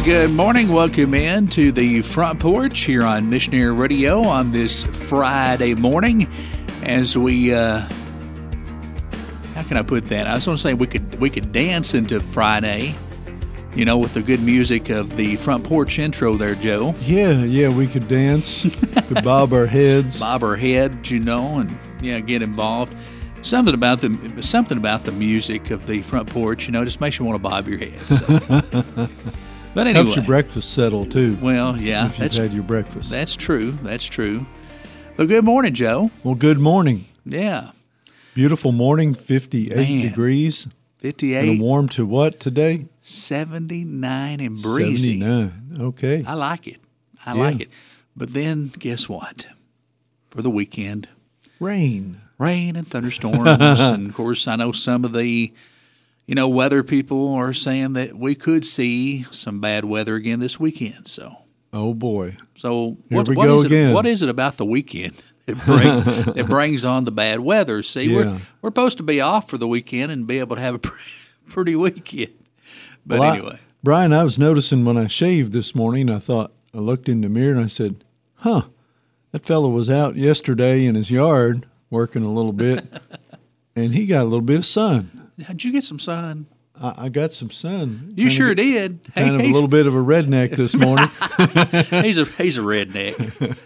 Good morning. Welcome in to the Front Porch here on Missionary Radio on this Friday morning. As we, how can I put that? I was going to say we could dance into Friday, you know, with the good music of the Front Porch intro there, Joe. Yeah, we could dance, could bob our heads, you know, and get involved. Something about the music of the Front Porch, you know, just makes you want to bob your head. So. But anyway, helps your breakfast settle too. Well, yeah, if you've had your breakfast. That's true. Well, good morning, Joe. Well, good morning. Yeah, beautiful morning. 58 degrees. 58. And warm to what today? 79 and breezy. 79. Okay. I like it. I like it. But then, guess what? For the weekend, rain and thunderstorms, and of course, I know some of the. You know, weather people are saying that we could see some bad weather again this weekend. So, oh boy! So what again. What is it about the weekend that brings on the bad weather? See, we're supposed to be off for the weekend and be able to have a pretty weekend. But anyway, Brian, I was noticing when I shaved this morning, I looked in the mirror and I said, "Huh, that fellow was out yesterday in his yard working a little bit, and he got a little bit of sun." Did you get some sun? I got some sun. You sure did. Kind of a little bit of a redneck this morning. He's a redneck.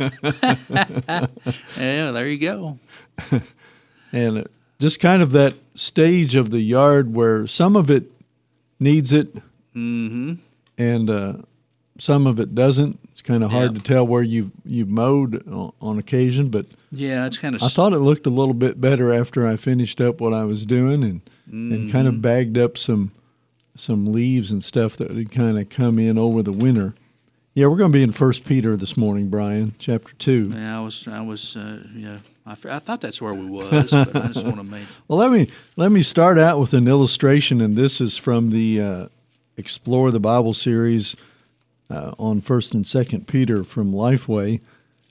Yeah, there you go. And just kind of that stage of the yard where some of it needs it, and some of it doesn't. It's kind of hard to tell where you've mowed on occasion, but it's kind of. I thought it looked a little bit better after I finished up what I was doing and kind of bagged up some leaves and stuff that had kind of come in over the winter. Yeah, we're going to be in 1 Peter this morning, Brian, chapter 2. Yeah, I thought that's where we was, but I just want to make. Well, let me start out with an illustration, and this is from the Explore the Bible series on 1st and 2nd Peter from Lifeway.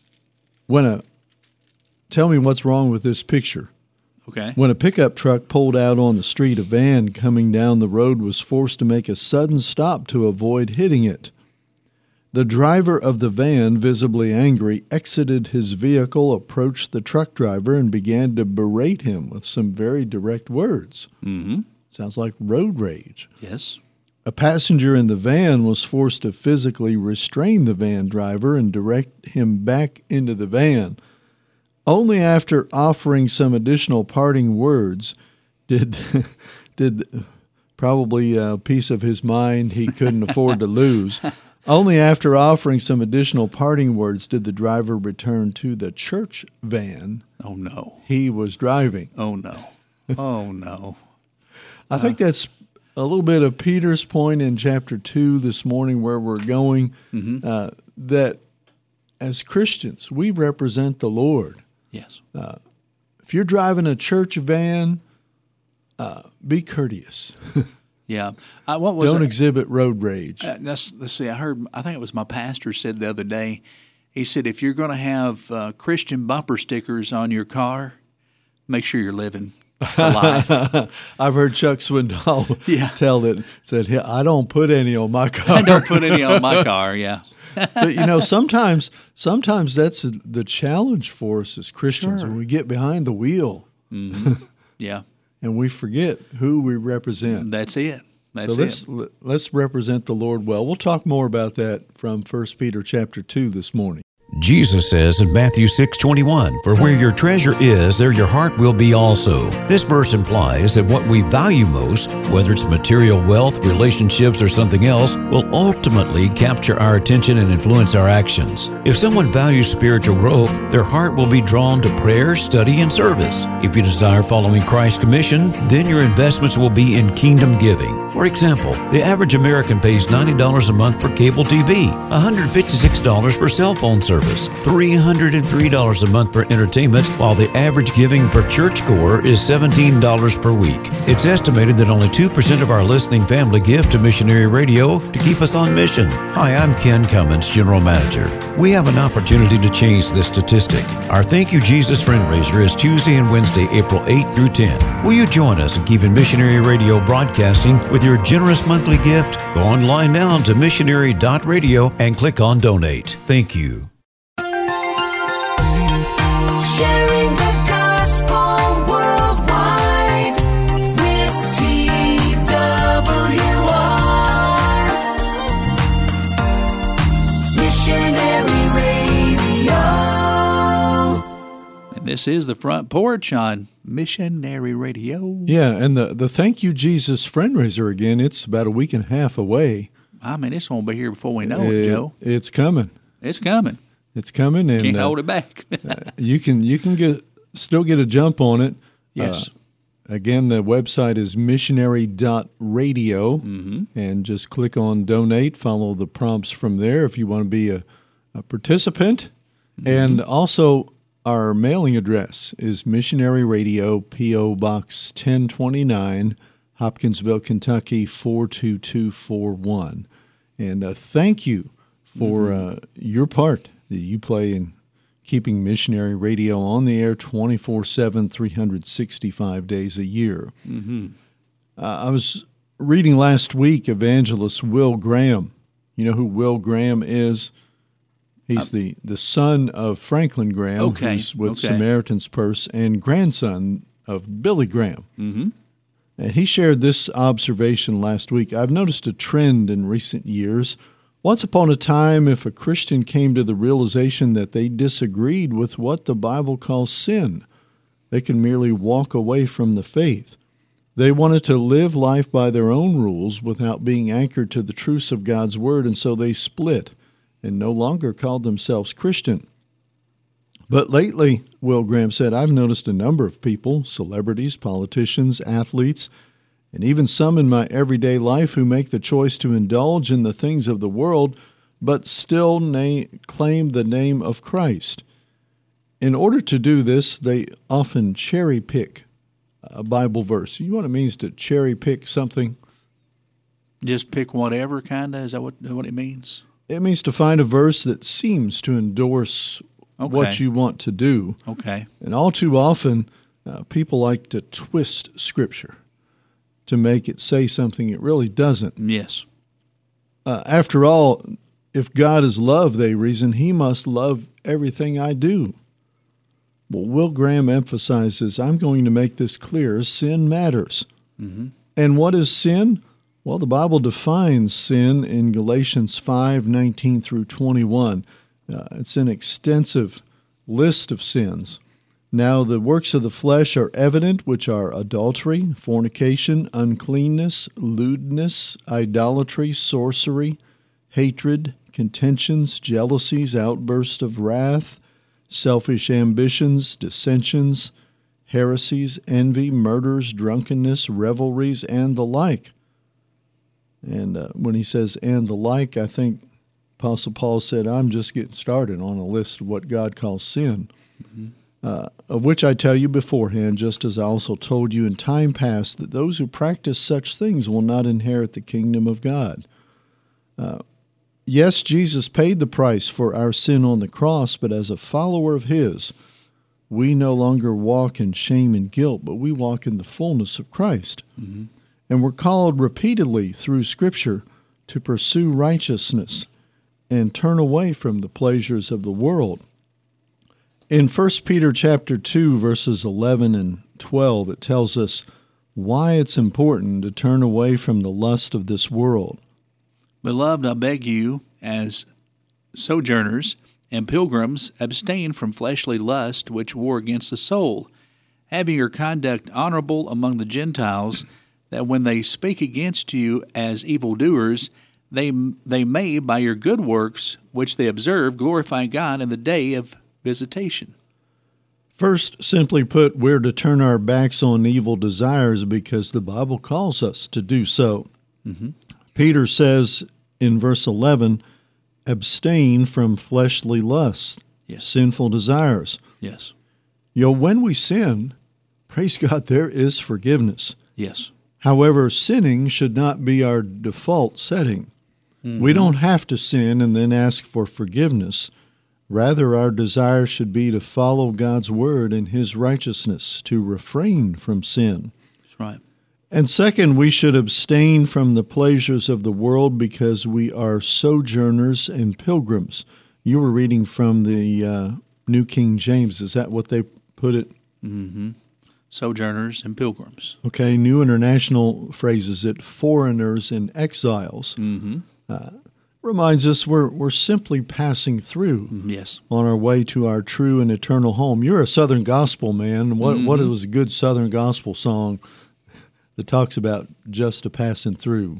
Tell me what's wrong with this picture. Okay. When a pickup truck pulled out on the street, a van coming down the road was forced to make a sudden stop to avoid hitting it. The driver of the van, visibly angry, exited his vehicle, approached the truck driver, and began to berate him with some very direct words. Mm-hmm. Sounds like road rage. Yes. A passenger in the van was forced to physically restrain the van driver and direct him back into the van. Only after offering some additional parting words did probably a piece of his mind he couldn't afford to lose. Only after offering some additional parting words did the driver return to the church van. Oh no. He was driving. Oh no. Oh no. I think that's a little bit of Peter's point in chapter 2 this morning where we're going, that as Christians, we represent the Lord. Yes. If you're driving a church van, be courteous. Yeah. Don't exhibit road rage. Let's see. I think it was my pastor said the other day, he said, if you're going to have Christian bumper stickers on your car, make sure you're living alive. I've heard Chuck Swindoll tell that, said, I don't put any on my car. I don't put any on my car, yeah. But, you know, sometimes that's the challenge for us as Christians when we get behind the wheel. Mm-hmm. Yeah. And we forget who we represent. That's it. Let's represent the Lord well. We'll talk more about that from 1 Peter chapter 2 this morning. Jesus says in Matthew 6:21, "For where your treasure is, there your heart will be also." This verse implies that what we value most, whether it's material wealth, relationships, or something else, will ultimately capture our attention and influence our actions. If someone values spiritual growth, their heart will be drawn to prayer, study, and service. If you desire following Christ's commission, then your investments will be in kingdom giving. For example, the average American pays $90 a month for cable TV, $156 for cell phone service, service, $303 a month for entertainment, while the average giving per churchgoer is $17 per week. It's estimated that only 2% of our listening family give to Missionary Radio to keep us on mission. Hi, I'm Ken Cummins, General Manager. We have an opportunity to change this statistic. Our Thank You Jesus Friendraiser is Tuesday and Wednesday, April 8th through 10th. Will you join us in keeping Missionary Radio broadcasting with your generous monthly gift? Go online now to missionary.radio and click on Donate. Thank you. Sharing the gospel worldwide with TWR Missionary Radio. And this is the Front Porch on Missionary Radio. Yeah, and the Thank You Jesus Friendraiser again, it's about a week and a half away. I mean, it's going to be here before we know it, Joe. It's coming. It's coming. It's coming, and Can't hold it back. you can still get a jump on it. Yes. Again, the website is missionary.radio, and just click on Donate. Follow the prompts from there if you want to be a participant. And also, our mailing address is Missionary Radio, P.O. Box 1029, Hopkinsville, Kentucky 42241. And thank you for your part that you play in keeping Missionary Radio on the air 24/7, 365 days a year. I was reading last week evangelist Will Graham. You know who Will Graham is? He's the son of Franklin Graham, who's with Samaritan's Purse, and grandson of Billy Graham. And he shared this observation last week. I've noticed a trend in recent years. Once upon a time, if a Christian came to the realization that they disagreed with what the Bible calls sin, they could merely walk away from the faith. They wanted to live life by their own rules without being anchored to the truths of God's Word, and so they split and no longer called themselves Christian. But lately, Will Graham said, I've noticed a number of people, celebrities, politicians, athletes, and even some in my everyday life who make the choice to indulge in the things of the world, but still claim the name of Christ. In order to do this, they often cherry-pick a Bible verse. You know what it means to cherry-pick something? Just pick whatever, kind of? Is that what it means? It means to find a verse that seems to endorse what you want to do. Okay. And all too often, people like to twist Scripture to make it say something it really doesn't. Yes. After all, if God is love, they reason, He must love everything I do. Well, Will Graham emphasizes, I'm going to make this clear, sin matters. And what is sin? Well, the Bible defines sin in Galatians 5:19 through 21. It's an extensive list of sins. Now, the works of the flesh are evident, which are adultery, fornication, uncleanness, lewdness, idolatry, sorcery, hatred, contentions, jealousies, outbursts of wrath, selfish ambitions, dissensions, heresies, envy, murders, drunkenness, revelries, and the like. And when he says, and the like, I think Apostle Paul said, I'm just getting started on a list of what God calls sin, of which I tell you beforehand, just as I also told you in time past, that those who practice such things will not inherit the kingdom of God. Yes, Jesus paid the price for our sin on the cross, but as a follower of His, we no longer walk in shame and guilt, but we walk in the fullness of Christ. And we're called repeatedly through Scripture to pursue righteousness and turn away from the pleasures of the world. In 1 Peter chapter 2, verses 11 and 12, it tells us why it's important to turn away from the lust of this world. Beloved, I beg you, as sojourners and pilgrims, abstain from fleshly lust which war against the soul, having your conduct honorable among the Gentiles, that when they speak against you as evildoers, they may, by your good works, which they observe, glorify God in the day of visitation. First, simply put, we're to turn our backs on evil desires because the Bible calls us to do so. Peter says in verse 11, abstain from fleshly lusts, Yes. sinful desires. Yes. When we sin, praise God, there is forgiveness. Yes. However, sinning should not be our default setting. We don't have to sin and then ask for forgiveness. Rather, our desire should be to follow God's word and his righteousness, to refrain from sin. That's right. And second, we should abstain from the pleasures of the world because we are sojourners and pilgrims. You were reading from the New King James. Is that what they put it? Mm-hmm. Sojourners and pilgrims. Okay, New International phrases it foreigners and exiles. Mm-hmm. Reminds us we're simply passing through Yes. on our way to our true and eternal home. You're a Southern gospel man. What was a good Southern gospel song that talks about just a passing through?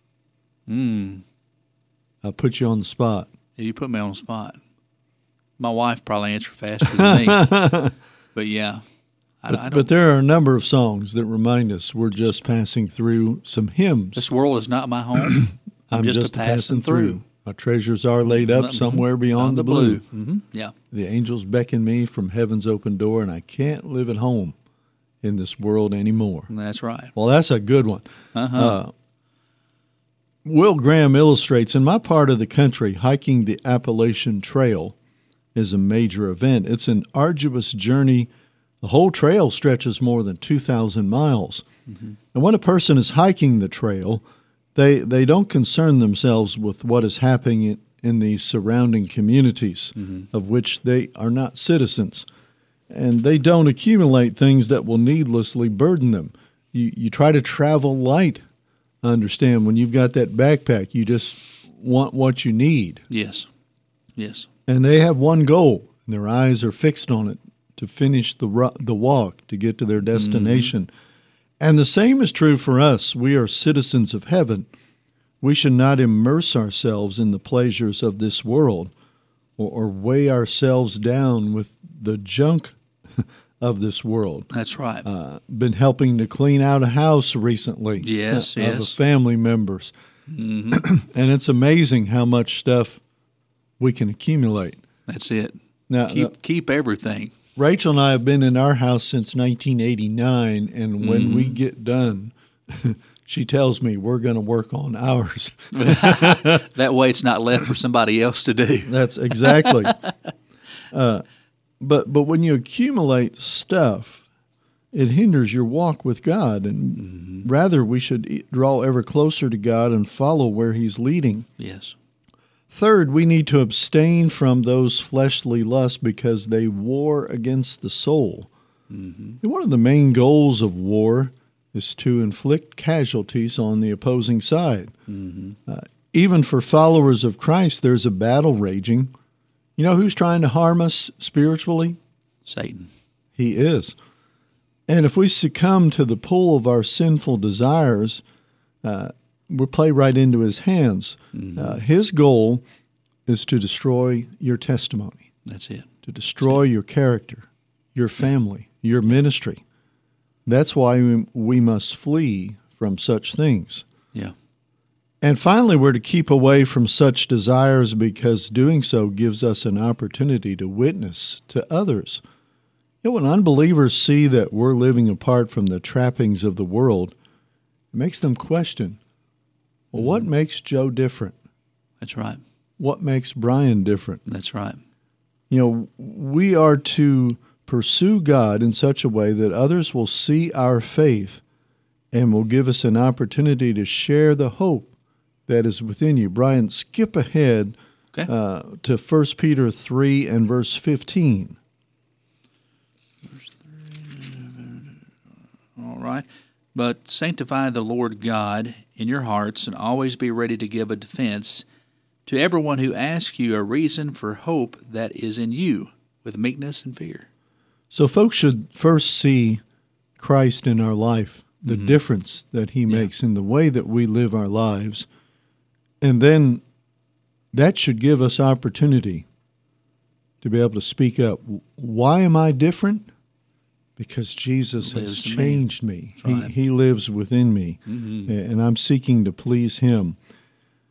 I put you on the spot. Yeah, you put me on the spot. My wife probably answered faster than me. But yeah. I don't, But there are a number of songs that remind us we're just passing through. Some hymns. this world is not my home. I'm just a passing through. My treasures are laid up somewhere beyond the blue. Mm-hmm. Yeah. The angels beckon me from heaven's open door, and I can't live at home in this world anymore. That's right. Well, that's a good one. Uh-huh. Will Graham illustrates, in my part of the country, hiking the Appalachian Trail is a major event. It's an arduous journey. The whole trail stretches more than 2,000 miles. And when a person is hiking the trail, they don't concern themselves with what is happening in the surrounding communities of which they are not citizens. And they don't accumulate things that will needlessly burden them. You try to travel light. Understand, when you've got that backpack, you just want what you need. Yes. Yes. And they have one goal, and their eyes are fixed on it, to finish the walk, to get to their destination. And the same is true for us. We are citizens of heaven. We should not immerse ourselves in the pleasures of this world or weigh ourselves down with the junk of this world. That's right. Been helping to clean out a house recently. Yes, of yes. family members. And it's amazing how much stuff we can accumulate. That's it. Now, Keep everything. Rachel and I have been in our house since 1989, and when we get done, she tells me we're going to work on ours. That way it's not left for somebody else to do. That's exactly. But when you accumulate stuff, it hinders your walk with God, and rather we should draw ever closer to God and follow where He's leading. Yes. Third, we need to abstain from those fleshly lusts because they war against the soul. And one of the main goals of war is to inflict casualties on the opposing side. Even for followers of Christ, there's a battle raging. You know who's trying to harm us spiritually? Satan. He is. And if we succumb to the pull of our sinful desires, we'll play right into his hands. His goal is to destroy your testimony, That's it. to destroy your character, your family, your ministry. That's why we must flee from such things. Yeah. And finally, we're to keep away from such desires because doing so gives us an opportunity to witness to others. You know, when unbelievers see that we're living apart from the trappings of the world, it makes them question, well, what makes Joe different? That's right. What makes Brian different? That's right. You know, we are to pursue God in such a way that others will see our faith and will give us an opportunity to share the hope that is within you. Brian, skip ahead to 1 Peter 3 and verse 15. All right. But sanctify the Lord God in your hearts, and always be ready to give a defense to everyone who asks you a reason for hope that is in you, with meekness and fear. So folks should first see Christ in our life, the difference that he makes in the way that we live our lives. And then that should give us opportunity to be able to speak up. Why am I different? Because Jesus has changed me. Right. He lives within me, and I'm seeking to please him.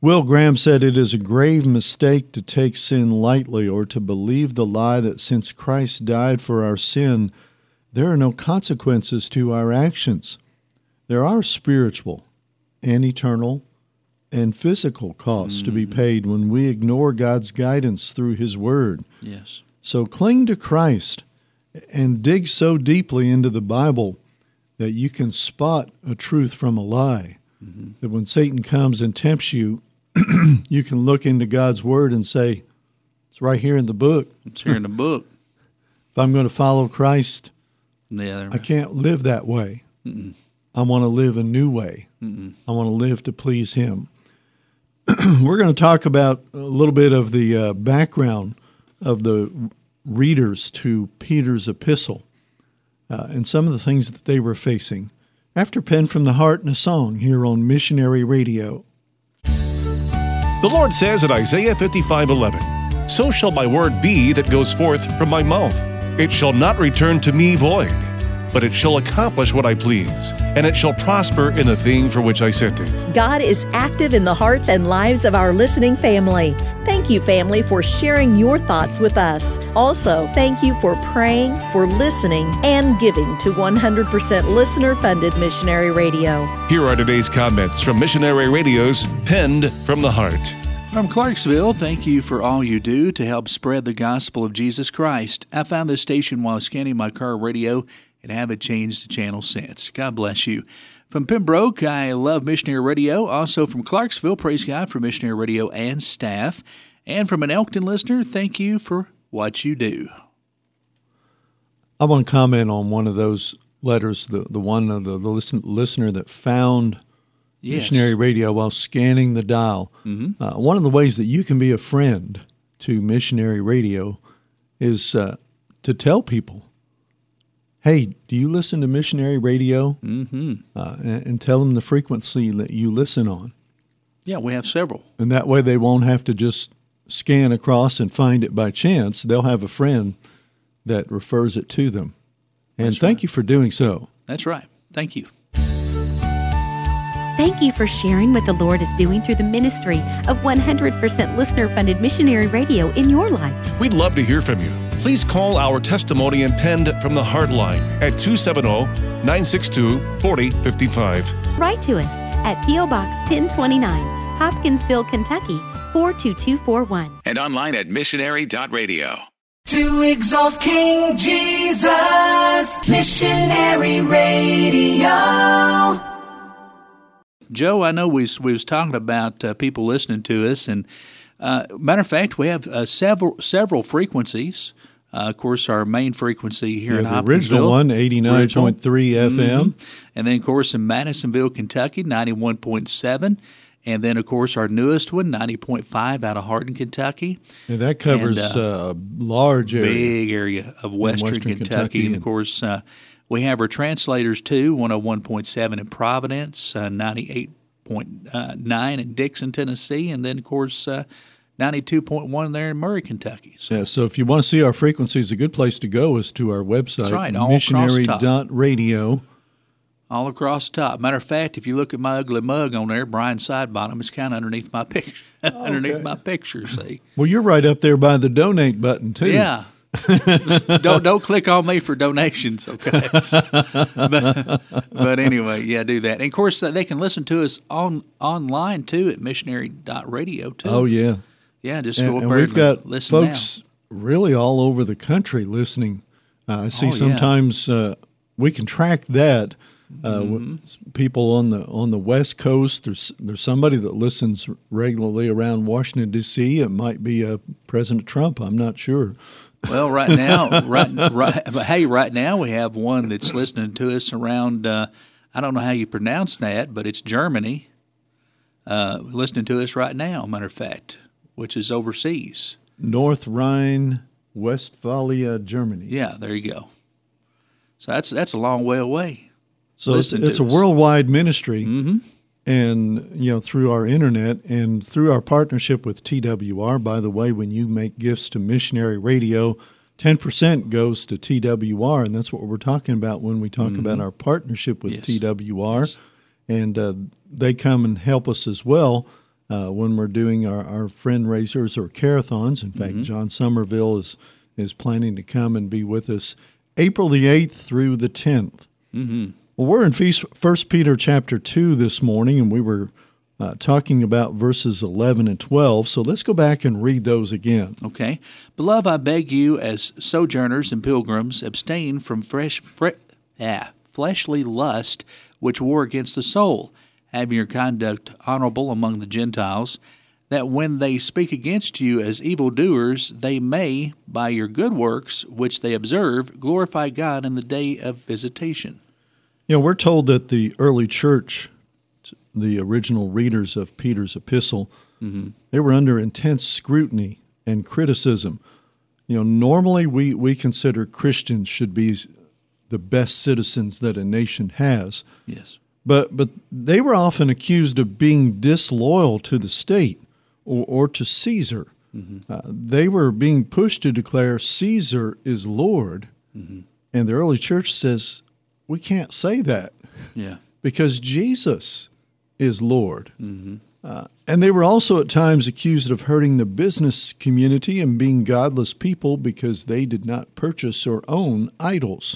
Will Graham said it is a grave mistake to take sin lightly or to believe the lie that since Christ died for our sin, there are no consequences to our actions. There are spiritual and eternal and physical costs to be paid when we ignore God's guidance through His Word. Yes. So cling to Christ and dig so deeply into the Bible that you can spot a truth from a lie. That when Satan comes and tempts you, you can look into God's Word and say, it's right here in the book. It's here in the book. If I'm going to follow Christ, Yeah. I can't live that way. I want to live a new way. I want to live to please Him. We're going to talk about a little bit of the background of the readers to Peter's epistle and some of the things that they were facing. After Pen from the Heart and a Song here on Missionary Radio. The Lord says in Isaiah 55:11, "So shall my word be that goes forth from my mouth. It shall not return to me void, but it shall accomplish what I please, and it shall prosper in the thing for which I sent it." God is active in the hearts and lives of our listening family. Thank you, family, for sharing your thoughts with us. Also, thank you for praying, for listening, and giving to 100% listener-funded Missionary Radio. Here are today's comments from Missionary Radio's Penned from the Heart. From Clarksville, thank you for all you do to help spread the gospel of Jesus Christ. I found this station while scanning my car radio and haven't changed the channel since. God bless you. From Pembroke, I love Missionary Radio. Also from Clarksville, praise God for Missionary Radio and staff. And from an Elkton listener, thank you for what you do. I want to comment on one of those letters, the one of the listener that found Missionary Radio while scanning the dial. One of the ways that you can be a friend to Missionary Radio is to tell people, hey, do you listen to Missionary Radio? And tell them the frequency that you listen on. Yeah, we have several. And that way they won't have to just scan across and find it by chance. They'll have a friend that refers it to them. And thank you for doing so. That's right. Thank you. Thank you for sharing what the Lord is doing through the ministry of 100% listener-funded Missionary Radio in your life. We'd love to hear from you. Please call our testimony and Penned from the Heart line at 270-962-4055. Write to us at P.O. Box 1029, Hopkinsville, Kentucky 42241. And online at missionary.radio. To exalt King Jesus, Missionary Radio. Joe, I know we was talking about people listening to us, and matter of fact, we have several frequencies. Of course, our main frequency here in the Hopkinsville. original one, 89.3 FM. And then, of course, in Madisonville, Kentucky, 91.7. And then, of course, our newest one, 90.5 out of Hardin, Kentucky. And that covers a large area. Big area of western Kentucky. And, of course, we have our translators, too, 101.7 in Providence, 98.9 in Dixon, Tennessee, and then, of course, 92.1 there in Murray, Kentucky. So if you want to see our frequencies, a good place to go is to our website, That's right, all across the top. missionary.radio. All across the top. Matter of fact, if you look at my ugly mug on there, Brian Sidebottom, it's kind of underneath my picture. Underneath my picture, see? Well, you're right up there by the donate button, too. Yeah. don't click on me for donations, okay? but anyway, yeah, do that. And, of course, they can listen to us online, too, at missionary.radio, too. Oh, yeah. Yeah, just go up and there we've got listen folks really all over the country listening. I see sometimes we can track that. People on the West Coast, there's somebody that listens regularly around Washington, D.C. It might be President Trump. I'm not sure. Well, right now, right now we have one that's listening to us around. I don't know how you pronounce that, but it's Germany. Listening to us right now, matter of fact, which is overseas. North Rhine-Westphalia, Germany. Yeah, there you go. So that's a long way away. So it's a worldwide ministry, and through our internet and through our partnership with TWR. By the way, when you make gifts to Missionary Radio, 10% goes to TWR, and that's what we're talking about when we talk about our partnership with TWR. And they come and help us as well. when we're doing our friend raisers or carathons. In fact, John Somerville is planning to come and be with us April the 8th through the 10th. Well, we're in 1 Peter chapter 2 this morning, and we were talking about verses 11 and 12. So let's go back and read those again. Okay. Beloved, I beg you, as sojourners and pilgrims, abstain from fleshly lust, which war against the soul, having your conduct honorable among the Gentiles, that when they speak against you as evildoers, they may, by your good works, which they observe, glorify God in the day of visitation. You know, we're told that the early church, the original readers of Peter's epistle, they were under intense scrutiny and criticism. You know, normally we consider Christians should be the best citizens that a nation has. Yes. But they were often accused of being disloyal to the state or to Caesar. They were being pushed to declare Caesar is Lord. And the early church says, we can't say that. Yeah. Because Jesus is Lord. And they were also at times accused of hurting the business community and being godless people because they did not purchase or own idols.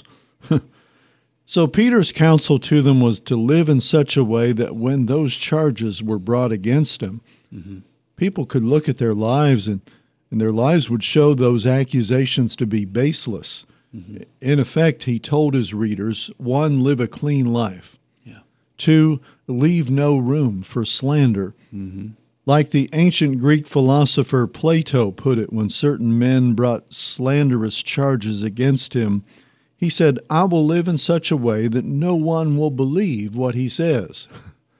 So Peter's counsel to them was to live in such a way that when those charges were brought against them, people could look at their lives and their lives would show those accusations to be baseless. In effect, he told his readers, 1, live a clean life. 2, leave no room for slander. Like the ancient Greek philosopher Plato put it when certain men brought slanderous charges against him, he said, I will live in such a way that no one will believe what he says.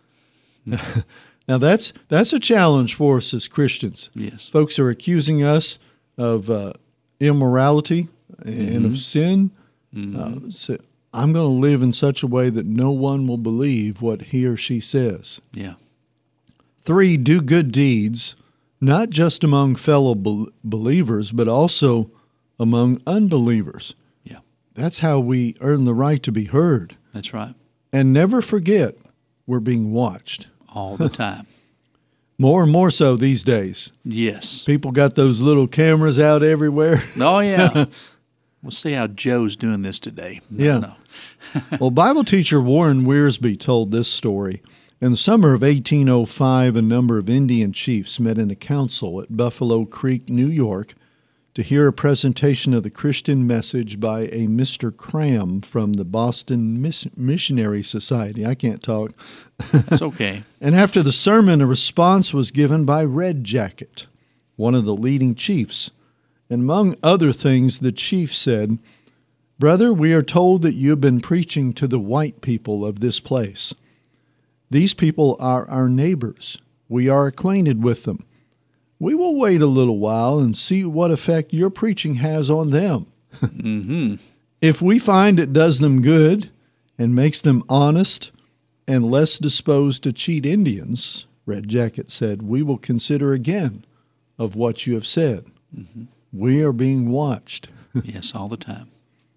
Now that's a challenge for us as Christians. Yes. Folks are accusing us of immorality and of sin. So I'm going to live in such a way that no one will believe what he or she says. Yeah. 3, do good deeds, not just among fellow believers, but also among unbelievers. Yeah. That's how we earn the right to be heard. That's right. And never forget, we're being watched. All the time. More and more so these days. Yes. People got those little cameras out everywhere. Oh, yeah. We'll see how Joe's doing this today. Yeah. Well, Bible teacher Warren Wiersbe told this story. In the summer of 1805, a number of Indian chiefs met in a council at Buffalo Creek, New York, to hear a presentation of the Christian message by a Mr. Cram from the Boston Missionary Society. I can't talk. That's okay. And after the sermon, a response was given by Red Jacket, one of the leading chiefs. And among other things, the chief said, Brother, we are told that you have been preaching to the white people of this place. These people are our neighbors. We are acquainted with them. We will wait a little while and see what effect your preaching has on them. If we find it does them good and makes them honest and less disposed to cheat Indians, Red Jacket said, we will consider again of what you have said. We are being watched. Yes, all the time.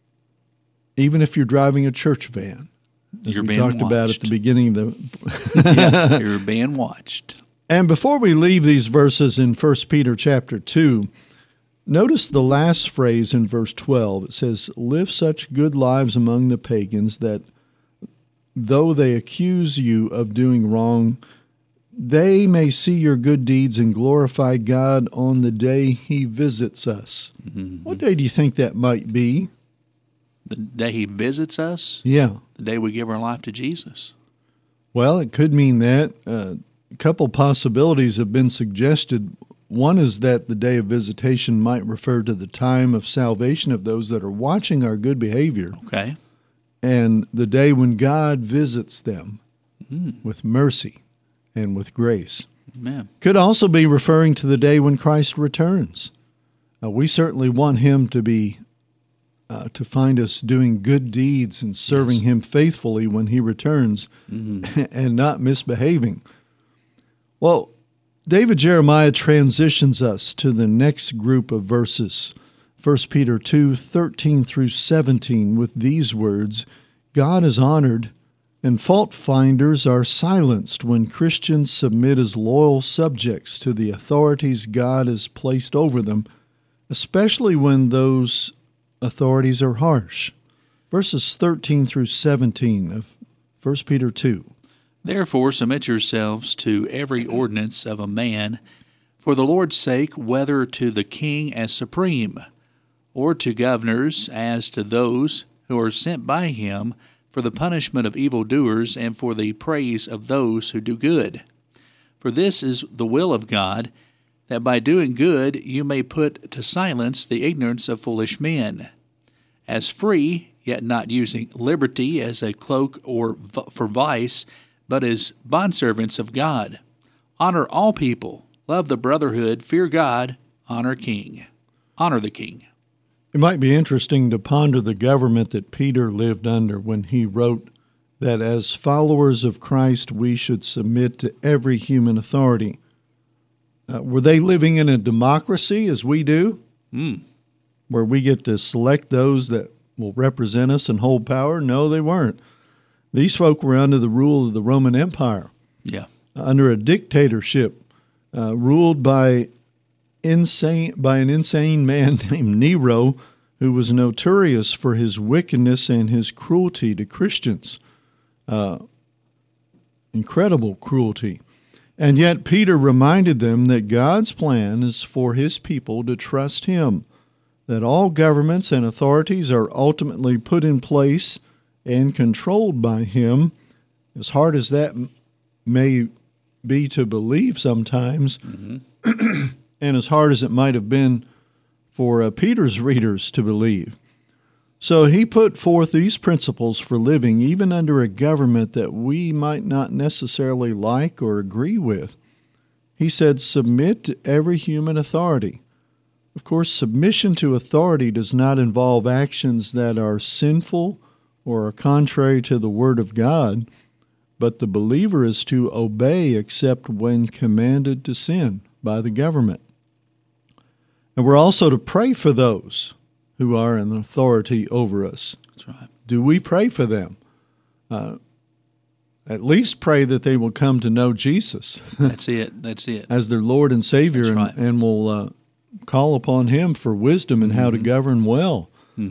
Even if you're driving a church van, as You're we being talked about at watched. the beginning of the... Yeah, you're being watched. And before we leave these verses in 1 Peter chapter 2, notice the last phrase in verse 12. It says, live such good lives among the pagans that though they accuse you of doing wrong, they may see your good deeds and glorify God on the day he visits us. What day do you think that might be? The day he visits us? Yeah. The day we give our life to Jesus. Well, it could mean that. A couple possibilities have been suggested. One is that the day of visitation might refer to the time of salvation of those that are watching our good behavior. Okay. And the day when God visits them with mercy and with grace. Amen. Could also be referring to the day when Christ returns. We certainly want him to be to find us doing good deeds and serving him faithfully when he returns and not misbehaving. Well, David Jeremiah transitions us to the next group of verses, 1 Peter 2, 13 through 17, with these words, God is honored And fault finders are silenced when Christians submit as loyal subjects to the authorities God has placed over them, especially when those authorities are harsh. Verses 13 through 17 of 1 Peter 2. Therefore submit yourselves to every ordinance of a man, for the Lord's sake, whether to the king as supreme, or to governors as to those who are sent by him, for the punishment of evildoers and for the praise of those who do good. For this is the will of God, that by doing good you may put to silence the ignorance of foolish men. As free, yet not using liberty as a cloak or for vice, but as bondservants of God. Honor all people, love the brotherhood, fear God, honor the king. It might be interesting to ponder the government that Peter lived under when he wrote that as followers of Christ we should submit to every human authority. Were they living in a democracy as we do, where we get to select those that will represent us and hold power? No, they weren't. These folk were under the rule of the Roman Empire, under a dictatorship ruled by an insane man named Nero, who was notorious for his wickedness and his cruelty to Christians. Incredible cruelty. And yet Peter reminded them that God's plan is for his people to trust him, that all governments and authorities are ultimately put in place and controlled by him, as hard as that may be to believe sometimes. And as hard as it might have been for Peter's readers to believe. So he put forth these principles for living even under a government that we might not necessarily like or agree with. He said, submit to every human authority. Of course, submission to authority does not involve actions that are sinful or are contrary to the Word of God, but the believer is to obey except when commanded to sin by the government. And we're also to pray for those who are in authority over us. That's right. Do we pray for them? At least pray that they will come to know Jesus. That's it. As their Lord and Savior, That's right. and will call upon Him for wisdom and how to govern well.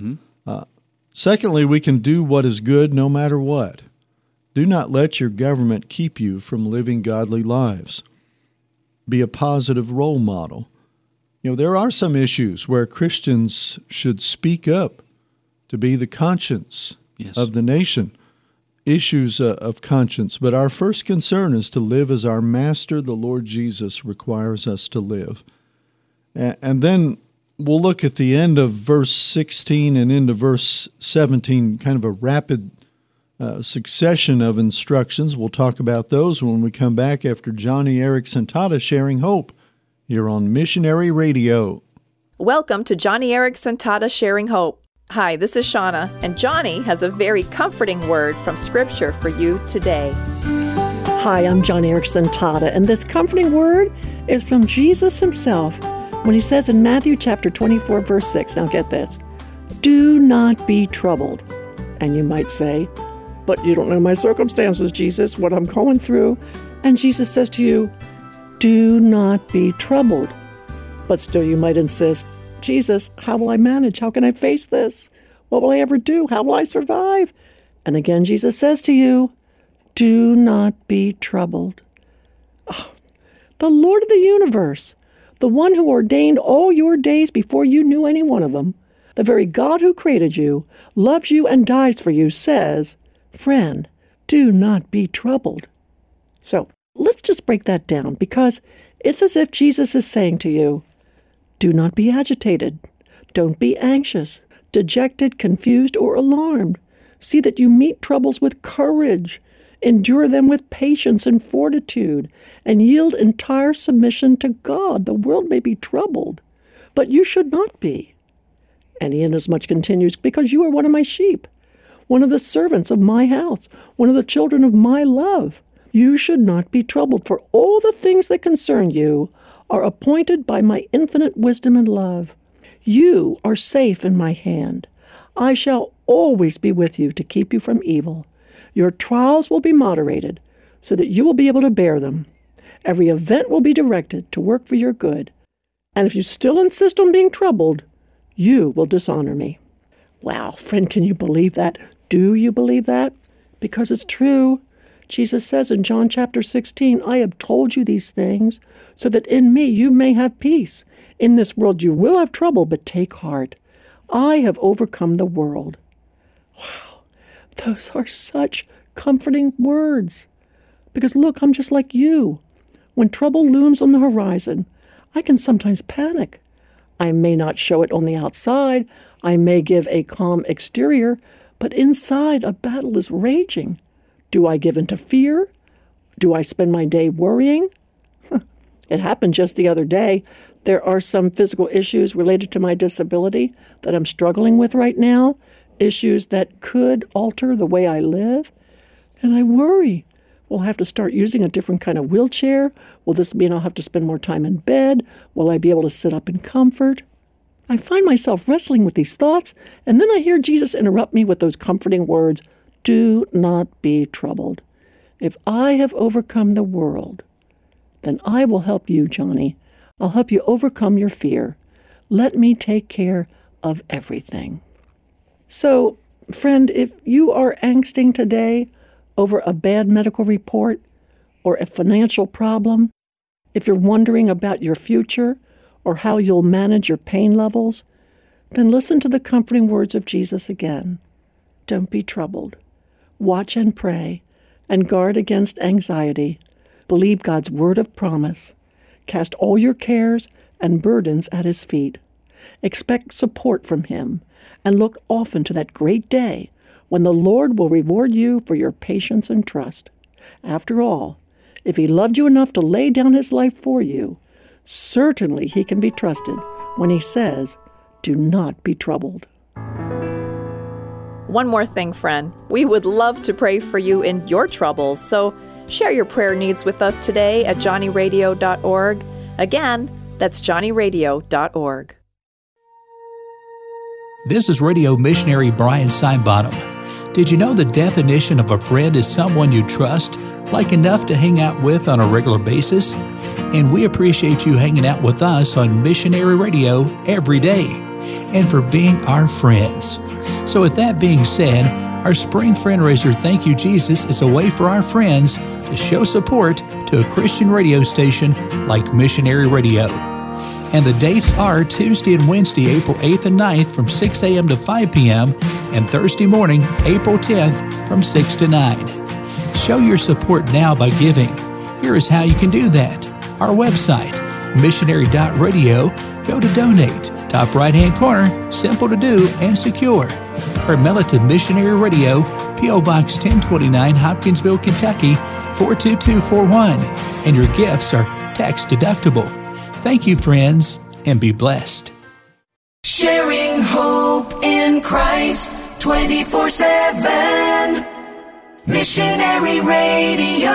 Secondly, we can do what is good no matter what. Do not let your government keep you from living godly lives. Be a positive role model. You know, there are some issues where Christians should speak up to be the conscience of the nation, issues of conscience. But our first concern is to live as our Master, the Lord Jesus, requires us to live. And then we'll look at the end of verse 16 and into verse 17, kind of a rapid succession of instructions. We'll talk about those when we come back after Joni Eareckson Tada sharing hope here on Missionary Radio. Welcome to Joni Eareckson Tada Sharing Hope. Hi, this is Shauna, and Joni has a very comforting word from Scripture for you today. Hi, I'm Joni Eareckson Tada, and this comforting word is from Jesus himself when he says in Matthew chapter 24, verse 6, now get this, do not be troubled. And you might say, but you don't know my circumstances, Jesus, what I'm going through. And Jesus says to you, do not be troubled. But still you might insist, Jesus, how will I manage? How can I face this? What will I ever do? How will I survive? And again, Jesus says to you, do not be troubled. Oh, the Lord of the universe, the one who ordained all your days before you knew any one of them, the very God who created you, loves you and dies for you, says, friend, do not be troubled. So let's just break that down, because it's as if Jesus is saying to you, do not be agitated. Don't be anxious, dejected, confused, or alarmed. See that you meet troubles with courage, endure them with patience and fortitude, and yield entire submission to God. The world may be troubled, but you should not be. And he inasmuch continues, because you are one of my sheep, one of the servants of my house, one of the children of my love. You should not be troubled, for all the things that concern you are appointed by my infinite wisdom and love. You are safe in my hand. I shall always be with you to keep you from evil. Your trials will be moderated so that you will be able to bear them. Every event will be directed to work for your good. And if you still insist on being troubled, you will dishonor me. Wow, friend, can you believe that? Do you believe that? Because it's true. Jesus says in John chapter 16, I have told you these things so that in me you may have peace. In this world you will have trouble, but take heart. I have overcome the world. Wow, those are such comforting words. Because look, I'm just like you. When trouble looms on the horizon, I can sometimes panic. I may not show it on the outside. I may give a calm exterior, but inside a battle is raging. Do I give in to fear? Do I spend my day worrying? It happened just the other day. There are some physical issues related to my disability that I'm struggling with right now, issues that could alter the way I live, and I worry. Will I have to start using a different kind of wheelchair? Will this mean I'll have to spend more time in bed? Will I be able to sit up in comfort? I find myself wrestling with these thoughts, and then I hear Jesus interrupt me with those comforting words, do not be troubled. If I have overcome the world, then I will help you, Johnny. I'll help you overcome your fear. Let me take care of everything. So, friend, if you are angsting today over a bad medical report or a financial problem, if you're wondering about your future or how you'll manage your pain levels, then listen to the comforting words of Jesus again. Don't be troubled. Watch and pray, and guard against anxiety. Believe God's word of promise. Cast all your cares and burdens at his feet. Expect support from him, and look often to that great day when the Lord will reward you for your patience and trust. After all, if he loved you enough to lay down his life for you, certainly he can be trusted when he says, do not be troubled. One more thing, friend. We would love to pray for you in your troubles, so share your prayer needs with us today at johnnyradio.org. Again, that's johnnyradio.org. This is radio missionary Brian Sidebottom. Did you know the definition of a friend is someone you trust, like enough to hang out with on a regular basis? And we appreciate you hanging out with us on Missionary Radio every day and for being our friends. So with that being said, our Spring Friendraiser Thank You Jesus is a way for our friends to show support to a Christian radio station like Missionary Radio. And the dates are Tuesday and Wednesday, April 8th and 9th from 6 a.m. to 5 p.m. and Thursday morning, April 10th from 6 to 9. Show your support now by giving. Here is how you can do that. Our website, missionary.radio, go to donate. Top right-hand corner, simple to do and secure. Or mail it to Missionary Radio, P.O. Box 1029, Hopkinsville, Kentucky, 42241. And your gifts are tax deductible. Thank you, friends, and be blessed. Sharing hope in Christ 24/7. Missionary Radio.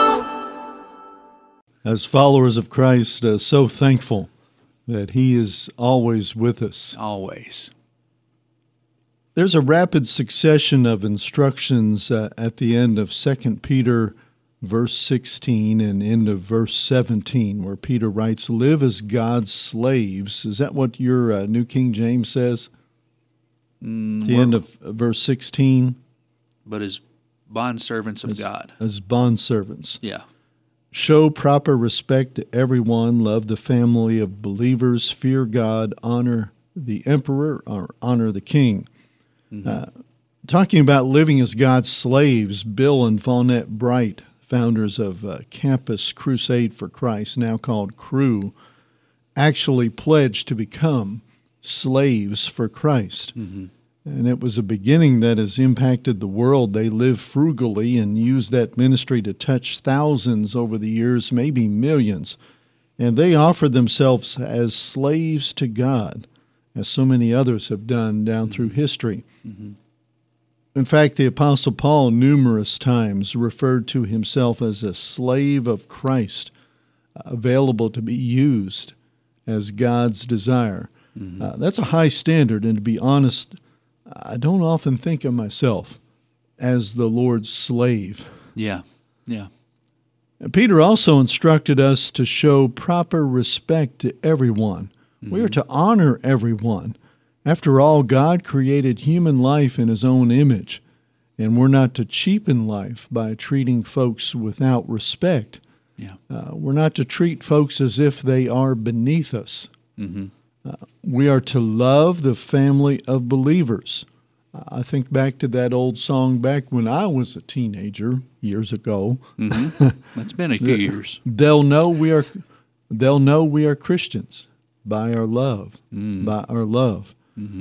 As followers of Christ, so thankful that he is always with us. Always. There's a rapid succession of instructions at the end of 2 Peter verse 16 and end of verse 17, where Peter writes, live as God's slaves. Is that what your New King James says? The end of verse 16? But as bondservants of God. As bondservants. Yeah. Show proper respect to everyone, love the family of believers, fear God, honor the emperor, or honor the king. Talking about living as God's slaves, Bill and Fawnette Bright, founders of Campus Crusade for Christ, now called Cru, actually pledged to become slaves for Christ. And it was a beginning that has impacted the world. They live frugally and use that ministry to touch thousands over the years, maybe millions. And they offer themselves as slaves to God, as so many others have done down through history. In fact, the Apostle Paul numerous times referred to himself as a slave of Christ, available to be used as God's desire. That's a high standard, and to be honest, I don't often think of myself as the Lord's slave. Yeah. Peter also instructed us to show proper respect to everyone. We are to honor everyone. After all, God created human life in His own image, and we're not to cheapen life by treating folks without respect. Yeah. We're not to treat folks as if they are beneath us. We are to love the family of believers. I think back to that old song back when I was a teenager years ago. It's been a few years. They'll know we are Christians by our love. By our love.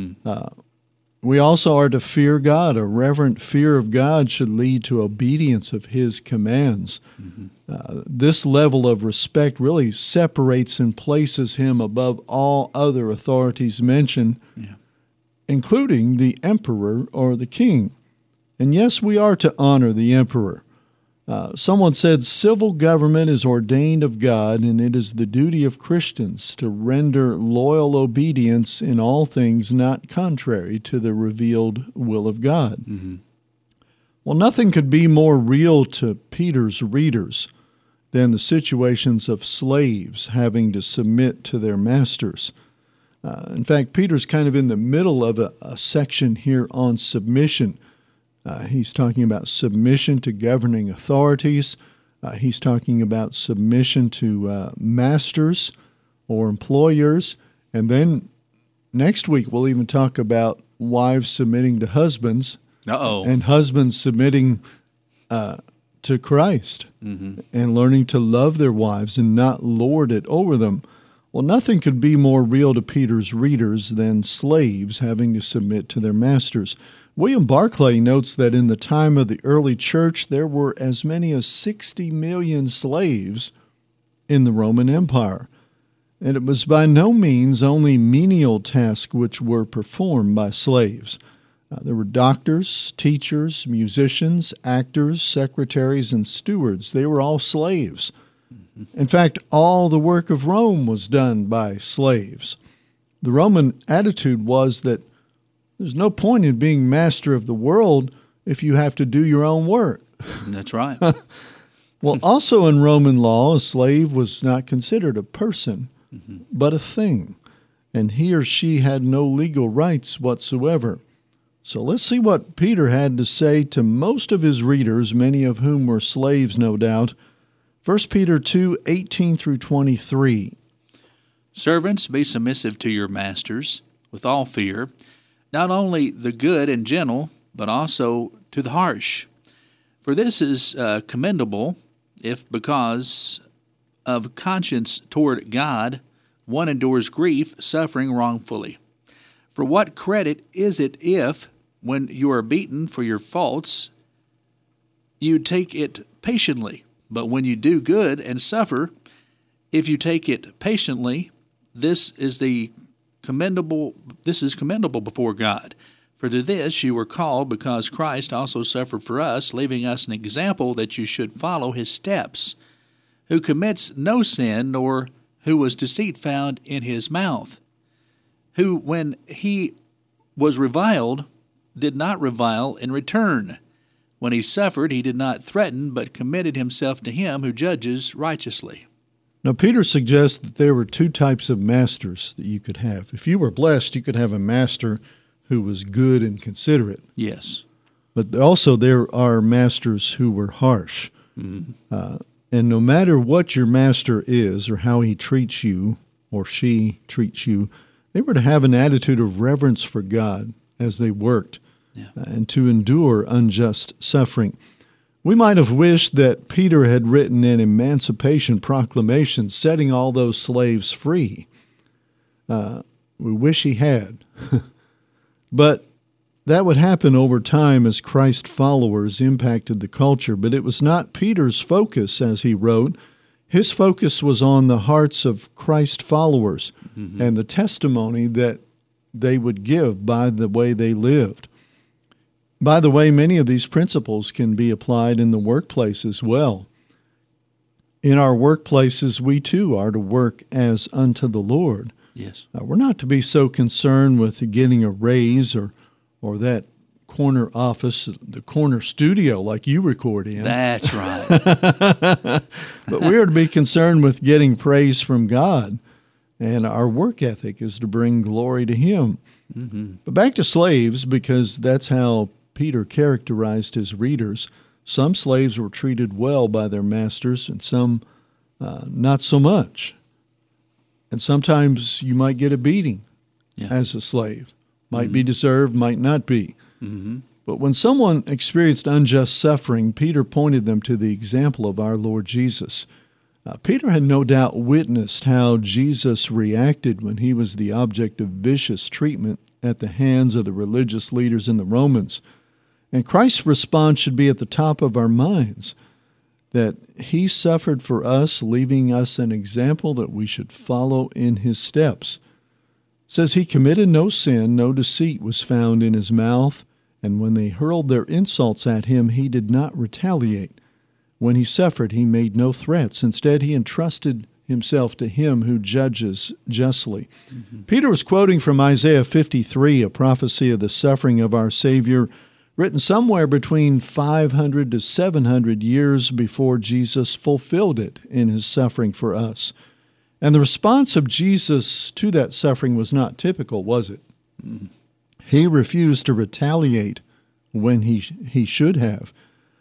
We also are to fear God. A reverent fear of God should lead to obedience of His commands. This level of respect really separates and places Him above all other authorities mentioned, including the emperor or the king. And yes, we are to honor the emperor. Someone said, civil government is ordained of God, and it is the duty of Christians to render loyal obedience in all things not contrary to the revealed will of God. Well, nothing could be more real to Peter's readers than the situations of slaves having to submit to their masters. In fact, Peter's kind of in the middle of a section here on submission. He's talking about submission to governing authorities. He's talking about submission to masters or employers. And then next week we'll even talk about wives submitting to husbands and husbands submitting to Christ and learning to love their wives and not lord it over them. Well, nothing could be more real to Peter's readers than slaves having to submit to their masters. William Barclay notes that in the time of the early church, there were as many as 60 million slaves in the Roman Empire. And it was by no means only menial tasks which were performed by slaves. There were doctors, teachers, musicians, actors, secretaries, and stewards. They were all slaves. In fact, all the work of Rome was done by slaves. The Roman attitude was that there's no point in being master of the world if you have to do your own work. That's right. Well, also in Roman law, a slave was not considered a person, but a thing, and he or she had no legal rights whatsoever. So let's see what Peter had to say to most of his readers, many of whom were slaves, no doubt. 1 Peter 2:18 through 23. Servants, be submissive to your masters with all fear, not only the good and gentle, but also to the harsh. For this is commendable, if because of conscience toward God, one endures grief, suffering wrongfully. For what credit is it if, when you are beaten for your faults, you take it patiently? But when you do good and suffer, if you take it patiently, this is commendable before God. For to this you were called, because Christ also suffered for us, leaving us an example that you should follow his steps, who commits no sin, nor who was deceit found in his mouth, who, when he was reviled, did not revile in return. When he suffered, he did not threaten, but committed himself to him who judges righteously. Now, Peter suggests that there were two types of masters that you could have. If you were blessed, you could have a master who was good and considerate. Yes. But also there are masters who were harsh. And no matter what your master is or how he treats you or she treats you, they were to have an attitude of reverence for God as they worked. And to endure unjust suffering. We might have wished that Peter had written an emancipation proclamation setting all those slaves free. We wish he had. But that would happen over time as Christ followers impacted the culture. But it was not Peter's focus as he wrote. His focus was on the hearts of Christ followers and the testimony that they would give by the way they lived. By the way, many of these principles can be applied in the workplace as well. In our workplaces, we too are to work as unto the Lord. Yes. We're not to be so concerned with getting a raise or that corner office, the corner studio like you record in. That's right. But we are to be concerned with getting praise from God, and our work ethic is to bring glory to Him. Mm-hmm. But back to slaves, because that's how Peter characterized his readers. Some slaves were treated well by their masters, and some not so much. And sometimes you might get a beating as a slave. Might be deserved, might not be. Mm-hmm. But when someone experienced unjust suffering, Peter pointed them to the example of our Lord Jesus. Peter had no doubt witnessed how Jesus reacted when he was the object of vicious treatment at the hands of the religious leaders and the Romans. And Christ's response should be at the top of our minds, that he suffered for us, leaving us an example that we should follow in his steps. It says he committed no sin, no deceit was found in his mouth, and when they hurled their insults at him, he did not retaliate. When he suffered, he made no threats. Instead, he entrusted himself to him who judges justly. Mm-hmm. Peter was quoting from Isaiah 53, a prophecy of the suffering of our Savior, written somewhere between 500 to 700 years before Jesus fulfilled it in his suffering for us. And the response of Jesus to that suffering was not typical, was it? Mm. He refused to retaliate when he should have.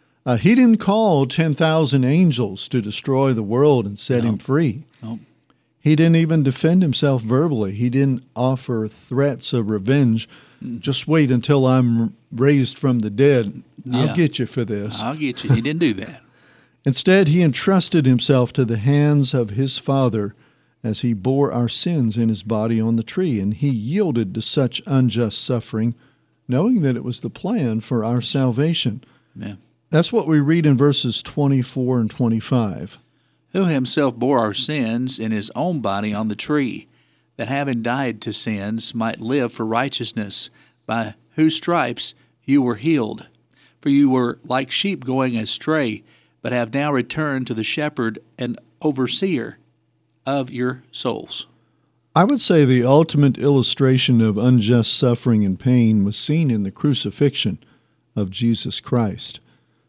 He didn't call 10,000 angels to destroy the world and set him free. No. He didn't even defend himself verbally. He didn't offer threats of revenge. Just wait until I'm raised from the dead. I'll get you for this. I'll get you. He didn't do that. Instead, he entrusted himself to the hands of his Father as he bore our sins in his body on the tree, and he yielded to such unjust suffering, knowing that it was the plan for our salvation. Amen. That's what we read in verses 24 and 25. Who himself bore our sins in his own body on the tree, that having died to sins might live for righteousness, by whose stripes you were healed. For you were like sheep going astray, but have now returned to the shepherd and overseer of your souls. I would say the ultimate illustration of unjust suffering and pain was seen in the crucifixion of Jesus Christ.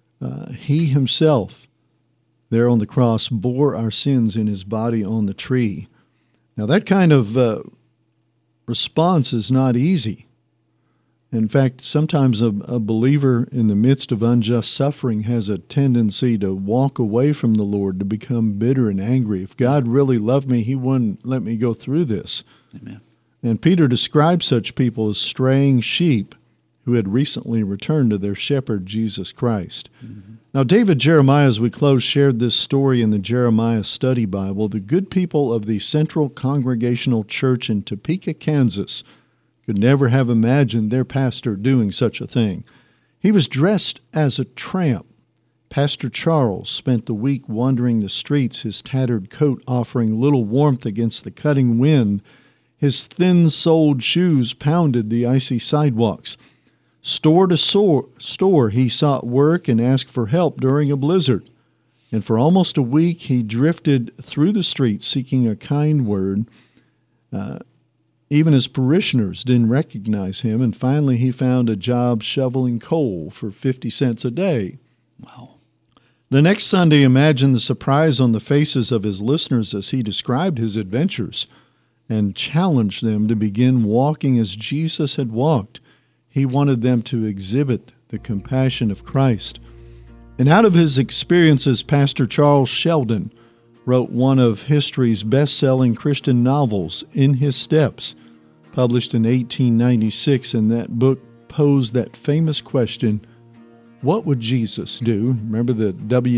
He himself, there on the cross, bore our sins in his body on the tree. Now, that kind of response is not easy. In fact, sometimes a believer in the midst of unjust suffering has a tendency to walk away from the Lord, to become bitter and angry. If God really loved me, he wouldn't let me go through this. Amen. And Peter describes such people as straying sheep who had recently returned to their shepherd, Jesus Christ. Mm-hmm. Now, David Jeremiah, as we close, shared this story in the Jeremiah Study Bible. The good people of the Central Congregational Church in Topeka, Kansas, could never have imagined their pastor doing such a thing. He was dressed as a tramp. Pastor Charles spent the week wandering the streets, his tattered coat offering little warmth against the cutting wind. His thin-soled shoes pounded the icy sidewalks. Store to store, he sought work and asked for help during a blizzard. And for almost a week, he drifted through the streets seeking a kind word. Even his parishioners didn't recognize him, and finally he found a job shoveling coal for 50 cents a day. Wow. The next Sunday, imagine the surprise on the faces of his listeners as he described his adventures and challenged them to begin walking as Jesus had walked. He wanted them to exhibit the compassion of Christ. And out of his experiences, Pastor Charles Sheldon wrote one of history's best-selling Christian novels, In His Steps, published in 1896. And that book posed that famous question, what would Jesus do? Remember the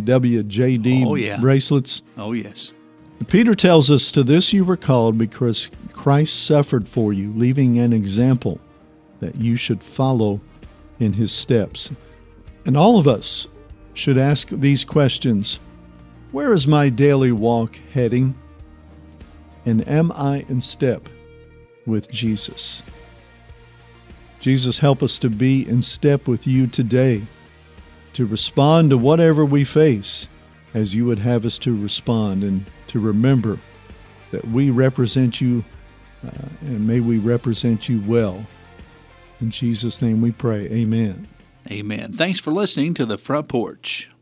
WWJD bracelets? Oh, yes. Peter tells us, to this you were called because Christ suffered for you, leaving an example that you should follow in his steps. And all of us should ask these questions. Where is my daily walk heading? And am I in step with Jesus? Jesus, help us to be in step with you today, to respond to whatever we face as you would have us to respond, and to remember that we represent you, and may we represent you well In Jesus' name we pray. Amen. Amen. Thanks for listening to The Front Porch.